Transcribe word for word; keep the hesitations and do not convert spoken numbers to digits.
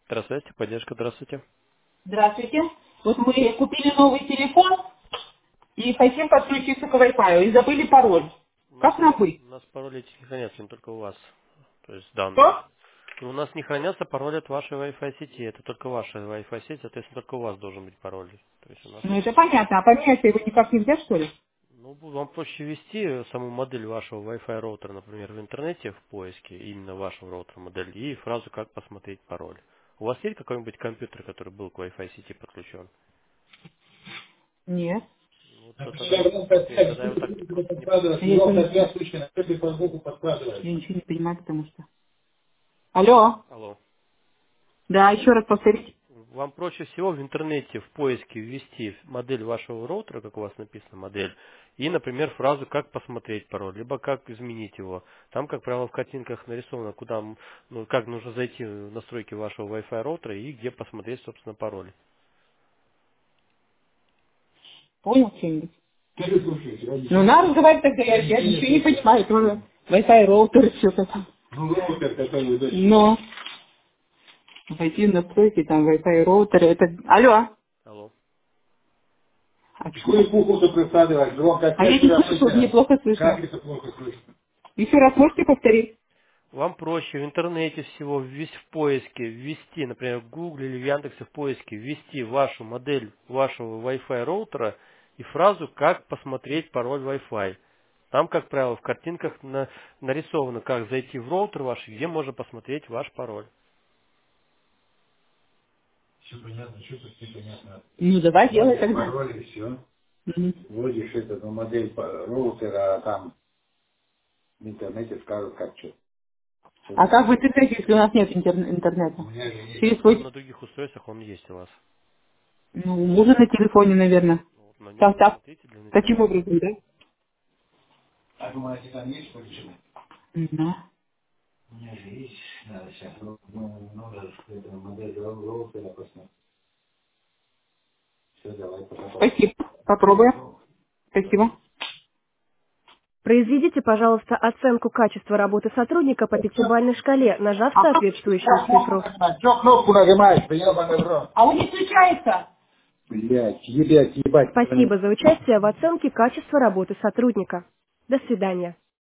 Здравствуйте, поддержка, здравствуйте. Здравствуйте. Вот мы купили новый телефон и хотим подключиться к Wi-Fi и забыли пароль. У нас, Как нам быть? у нас пароли эти не хранятся, не только у вас. То есть данные. Что? Но у нас не хранятся пароли от вашей Wi-Fi сети. Это только ваша Wi-Fi сеть, соответственно, только у вас должен быть пароль. То есть у нас Ну их... это понятно. А поменять его никак нельзя, что ли? Ну, вам проще ввести саму модель вашего Wi-Fi роутера, например, в интернете в поиске, именно вашего роутера модель, и фразу «Как посмотреть пароль». У вас есть какой-нибудь компьютер, который был к Wi-Fi сети подключен? Нет. Ну, А то ты тогда, должен нет, подписать, тогда что его ты так будешь просто не... подкладывать, Я его ничего- соответствующие на по звуку подкладываешь. Я ничего не понимаю, потому что... Алло. Алло. Да, еще раз повторите. Вам проще всего в интернете в поиске ввести модель вашего роутера, как у вас написано модель, и, например, фразу «Как посмотреть пароль», либо «Как изменить его». Там, как правило, в картинках нарисовано, куда, м, ну, как нужно зайти в настройки вашего Wi-Fi роутера и где посмотреть, собственно, пароль. Понял что-нибудь? Ну, надо разговаривать тогда, я, я ничего не понимаю, тоже Wi-Fi роутер, что-то там. Ну, роутер, который вы дальше. Но, войти в настройки, там Wi-Fi роутер, это... Алло. Алло. А какую букву прикладывать? Громко. А я не слышу, мне плохо слышно. Как это плохо слышно? Еще раз можете повторить? Вам проще в интернете всего ввести в поиске, ввести, например, в Google или в Яндексе в поиске, ввести вашу модель вашего Wi-Fi роутера и фразу «Как посмотреть пароль Wi-Fi». Там, как правило, в картинках на- нарисовано, как зайти в роутер ваш, и где можно посмотреть ваш пароль. Все понятно, что тут непонятно. Ну, давай делай тогда. Пароль и все. Мгм. Вводишь эту ну, модель по- роутера, а там в интернете скажут, как что. А как в интернете, если у нас нет интер- интернета? У меня же есть. Через Ну, свой... на других устройствах он есть у вас. Ну, можно на телефоне, наверное. Ну, вот на нем Так, так. посмотрите для Таким начала. образом, да? А думаете, там есть включено? Да. У меня же есть, надо сейчас, ну, ну, надо эту модель роутера посмотреть. Все, давай, пока. Спасибо. Попробуем. Спасибо. Произведите, пожалуйста, оценку качества работы сотрудника по пятибалльной шкале, нажав А кто соответствующую цифру. что кнопку нажимаешь, да ебаный в рот? А он не включается. Блять, ебать, ебать. Спасибо за участие в оценке качества работы сотрудника. До свидания.